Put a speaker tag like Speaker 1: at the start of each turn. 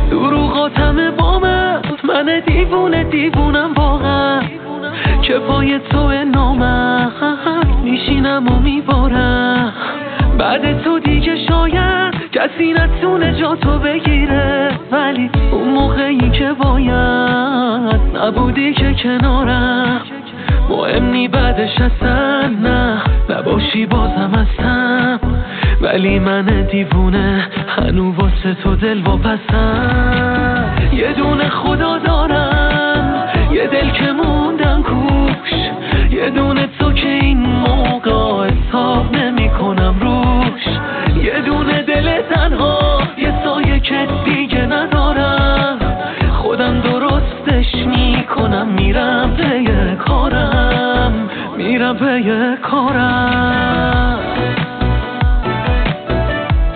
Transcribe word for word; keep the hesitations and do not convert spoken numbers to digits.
Speaker 1: دروغاتم با من، من دیوونه دیوونم واقعا که پای تو نامم میشینم و میبارم. بعد تو دیگه شاید کسی نتونه جا تو بگیره، ولی اون موقعی که باید نبودی که کنارم. مهم نی بعدش اصلا نه نباشی بازم هستم، ولی من دیوونه هنو واسه تو دل واپسم. یه دونه خدا دارم، یه دل که موندم کوش، یه دونه